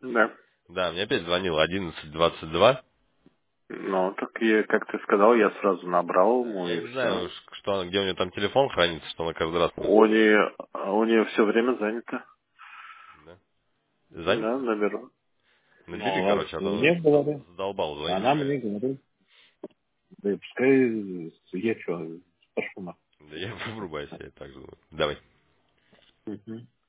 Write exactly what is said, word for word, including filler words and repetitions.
Да. Да, мне опять звонил одиннадцать двадцать два. Ну, так я, как ты сказал, я сразу набрал ему Я и не знаю, все. уж, что она, где у нее там телефон хранится, что она каждый раз... мне- У нее, у нее все время занято. Да. Да, Занято? наберу. Ну, Набери, а короче, а то мне за- говорит, задолбал звонить она реально. мне говорит, да и пускай я что, пошел нахуй. Да я врубайся, я так же думаю. Давай. Мгм.